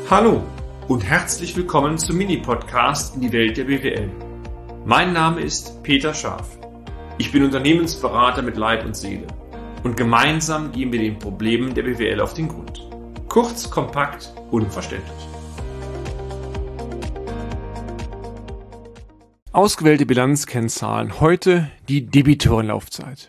Hallo und herzlich willkommen zum Mini-Podcast in die Welt der BWL. Mein Name ist Peter Scharf. Ich bin Unternehmensberater mit Leib und Seele und gemeinsam gehen wir den Problemen der BWL auf den Grund. Kurz, kompakt, unverständlich. Ausgewählte Bilanzkennzahlen, heute die Debitorenlaufzeit.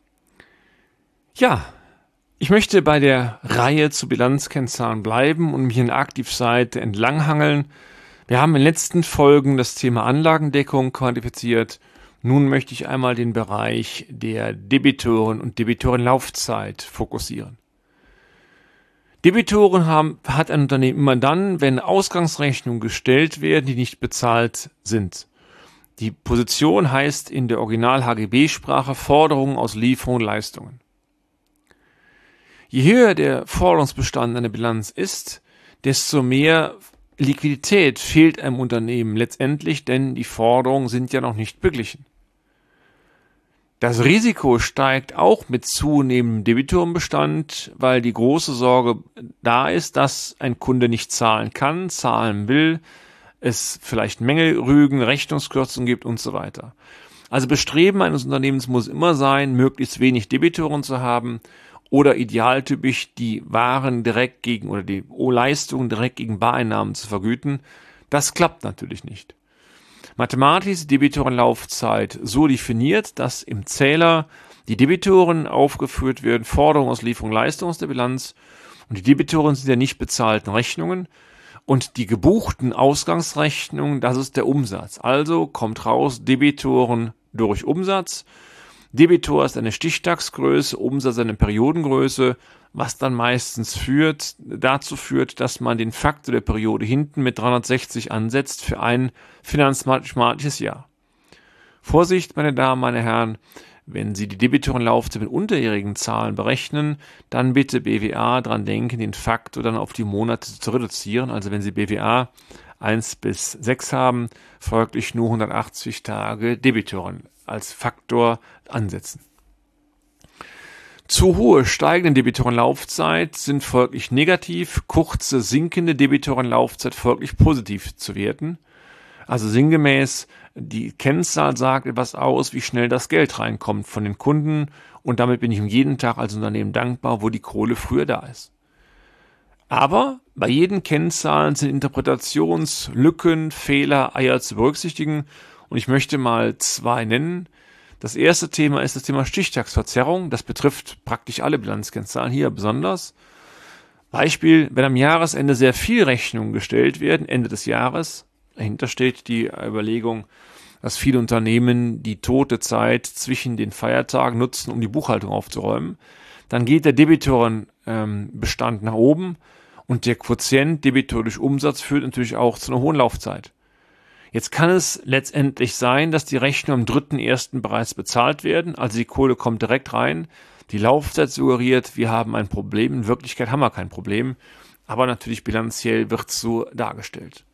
Ja, ich möchte bei der Reihe zu Bilanzkennzahlen bleiben und mich in der Aktivseite entlanghangeln. Wir haben in den letzten Folgen das Thema Anlagendeckung quantifiziert. Nun möchte ich einmal den Bereich der Debitoren und Debitorenlaufzeit fokussieren. Debitoren hat ein Unternehmen immer dann, wenn Ausgangsrechnungen gestellt werden, die nicht bezahlt sind. Die Position heißt in der Original-HGB-Sprache Forderungen aus Lieferungen und Leistungen. Je höher der Forderungsbestand einer Bilanz ist, desto mehr Liquidität fehlt einem Unternehmen letztendlich, denn die Forderungen sind ja noch nicht beglichen. Das Risiko steigt auch mit zunehmendem Debitorenbestand, weil die große Sorge da ist, dass ein Kunde nicht zahlen kann, zahlen will, es vielleicht Mängelrügen, Rechnungskürzungen gibt und so weiter. Also Bestreben eines Unternehmens muss immer sein, möglichst wenig Debitoren zu haben oder idealtypisch die Waren direkt gegen oder die Leistungen direkt gegen Bareinnahmen zu vergüten. Das klappt natürlich nicht. Mathematisch ist die Debitorenlaufzeit so definiert, dass im Zähler die Debitoren aufgeführt werden, Forderungen aus Lieferung und Leistung aus der Bilanz, und die Debitoren sind ja nicht bezahlten Rechnungen und die gebuchten Ausgangsrechnungen, das ist der Umsatz. Also kommt raus Debitoren durch Umsatz. Debitor ist eine Stichtagsgröße, Umsatz eine Periodengröße, was dann meistens dazu führt, dass man den Faktor der Periode hinten mit 360 ansetzt für ein finanzmathematisches Jahr. Vorsicht, meine Damen, meine Herren, wenn Sie die Debitorenlaufzeit mit unterjährigen Zahlen berechnen, dann bitte BWA dran denken, den Faktor dann auf die Monate zu reduzieren. Also wenn Sie BWA 1 bis 6 haben, folglich nur 180 Tage Debitoren als Faktor ansetzen. Zu hohe steigende Debitorenlaufzeit sind folglich negativ, kurze sinkende Debitorenlaufzeit folglich positiv zu werten. Also sinngemäß, die Kennzahl sagt etwas aus, wie schnell das Geld reinkommt von den Kunden, und damit bin ich um jeden Tag als Unternehmen dankbar, wo die Kohle früher da ist. Aber bei jedem Kennzahlen sind Interpretationslücken, Fehler, Eier zu berücksichtigen, und ich möchte mal 2 nennen. Das erste Thema ist das Thema Stichtagsverzerrung. Das betrifft praktisch alle Bilanzkennzahlen, hier besonders. Beispiel, wenn am Jahresende sehr viel Rechnungen gestellt werden, Ende des Jahres, dahinter steht die Überlegung, dass viele Unternehmen die tote Zeit zwischen den Feiertagen nutzen, um die Buchhaltung aufzuräumen, dann geht der Debitorenbestand nach oben und der Quotient Debitor durch Umsatz führt natürlich auch zu einer hohen Laufzeit. Jetzt kann es letztendlich sein, dass die Rechnungen am 3.1. bereits bezahlt werden, also die Kohle kommt direkt rein, die Laufzeit suggeriert, wir haben ein Problem, in Wirklichkeit haben wir kein Problem, aber natürlich bilanziell wird es so dargestellt.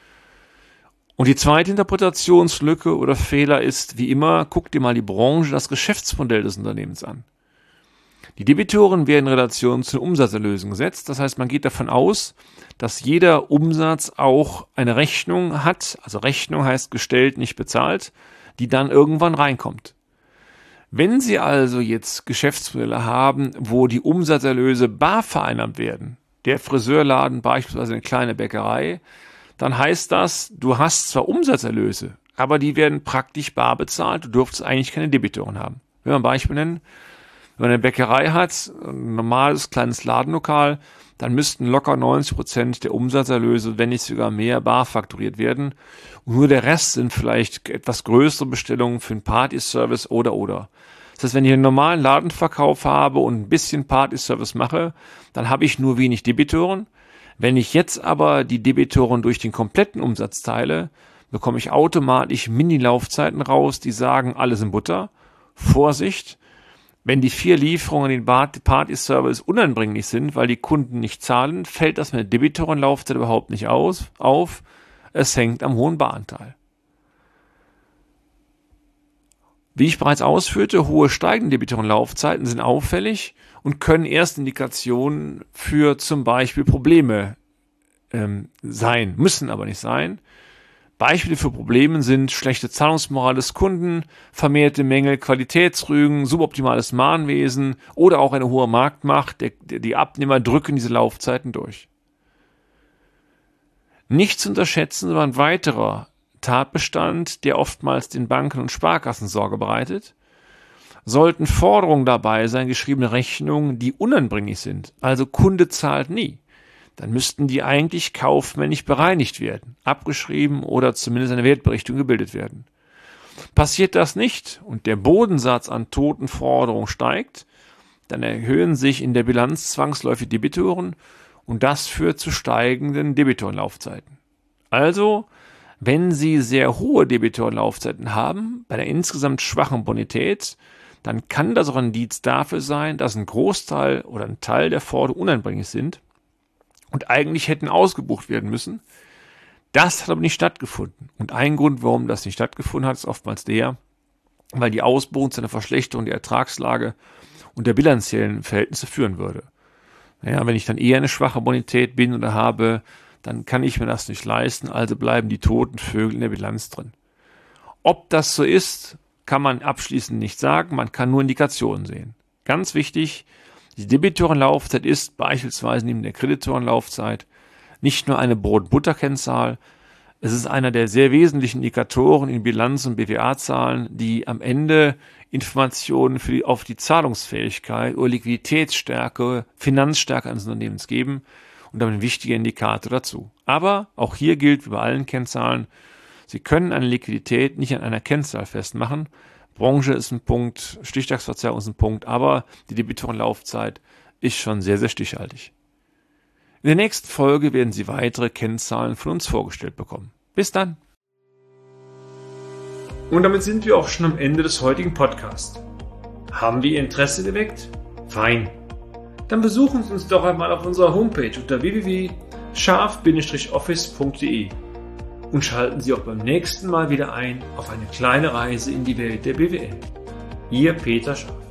Und die zweite Interpretationslücke oder Fehler ist, wie immer, guck dir mal die Branche, das Geschäftsmodell des Unternehmens an. Die Debitoren werden in Relation zu den Umsatzerlösen gesetzt. Das heißt, man geht davon aus, dass jeder Umsatz auch eine Rechnung hat. Also Rechnung heißt gestellt, nicht bezahlt, die dann irgendwann reinkommt. Wenn Sie also jetzt Geschäftsmodelle haben, wo die Umsatzerlöse bar vereinnahmt werden, der Friseurladen beispielsweise eine kleine Bäckerei, dann heißt das, du hast zwar Umsatzerlöse, aber die werden praktisch bar bezahlt. Du dürftest eigentlich keine Debitoren haben. Wenn wir ein Beispiel nennen, wenn man eine Bäckerei hat, ein normales kleines Ladenlokal, dann müssten locker 90% der Umsatzerlöse, wenn nicht sogar mehr, bar fakturiert werden. Und nur der Rest sind vielleicht etwas größere Bestellungen für einen Partyservice oder. Das heißt, wenn ich einen normalen Ladenverkauf habe und ein bisschen Partyservice mache, dann habe ich nur wenig Debitoren. Wenn ich jetzt aber die Debitoren durch den kompletten Umsatz teile, bekomme ich automatisch Mini-Laufzeiten raus, die sagen, alles in Butter. Vorsicht! Wenn die 4 Lieferungen in den Party-Service unanbringlich sind, weil die Kunden nicht zahlen, fällt das mit der Debitorenlaufzeit überhaupt nicht auf. Es hängt am hohen Baranteil. Wie ich bereits ausführte, hohe steigende Debitorenlaufzeiten sind auffällig und können erste Indikationen für zum Beispiel Probleme sein, müssen aber nicht sein. Beispiele für Probleme sind schlechte Zahlungsmoral des Kunden, vermehrte Mängel, Qualitätsrügen, suboptimales Mahnwesen oder auch eine hohe Marktmacht. Die Abnehmer drücken diese Laufzeiten durch. Nicht zu unterschätzen war ein weiterer Tatbestand, der oftmals den Banken und Sparkassen Sorge bereitet. Sollten Forderungen dabei sein, geschriebene Rechnungen, die unanbringlich sind, also Kunde zahlt nie, dann müssten die eigentlich kaufmännisch bereinigt werden, abgeschrieben oder zumindest eine Wertberichtigung gebildet werden. Passiert das nicht und der Bodensatz an toten Forderungen steigt, dann erhöhen sich in der Bilanz zwangsläufig Debitoren und das führt zu steigenden Debitorenlaufzeiten. Also, wenn Sie sehr hohe Debitorenlaufzeiten haben, bei einer insgesamt schwachen Bonität, dann kann das auch ein Indiz dafür sein, dass ein Großteil oder ein Teil der Forderungen unanbringlich sind und eigentlich hätten ausgebucht werden müssen. Das hat aber nicht stattgefunden. Und ein Grund, warum das nicht stattgefunden hat, ist oftmals der, weil die Ausbuchung zu einer Verschlechterung der Ertragslage und der bilanziellen Verhältnisse führen würde. Naja, wenn ich dann eher eine schwache Bonität bin oder habe, dann kann ich mir das nicht leisten, also bleiben die toten Vögel in der Bilanz drin. Ob das so ist, kann man abschließend nicht sagen, man kann nur Indikationen sehen. Ganz wichtig, die Debitorenlaufzeit ist beispielsweise neben der Kreditorenlaufzeit nicht nur eine Brot-Butter-Kennzahl, es ist einer der sehr wesentlichen Indikatoren in Bilanz- und BWA-Zahlen, die am Ende Informationen auf die Zahlungsfähigkeit oder Liquiditätsstärke, Finanzstärke eines Unternehmens geben und damit ein wichtiger Indikator dazu. Aber auch hier gilt wie bei allen Kennzahlen, Sie können eine Liquidität nicht an einer Kennzahl festmachen. Branche ist ein Punkt, Stichtagsverzerrung ist ein Punkt, aber die Debitorenlaufzeit ist schon sehr, sehr stichhaltig. In der nächsten Folge werden Sie weitere Kennzahlen von uns vorgestellt bekommen. Bis dann! Und damit sind wir auch schon am Ende des heutigen Podcasts. Haben wir Ihr Interesse geweckt? Fein! Dann besuchen Sie uns doch einmal auf unserer Homepage unter www.scharf-office.de und schalten Sie auch beim nächsten Mal wieder ein auf eine kleine Reise in die Welt der BWL. Ihr Peter Scharf.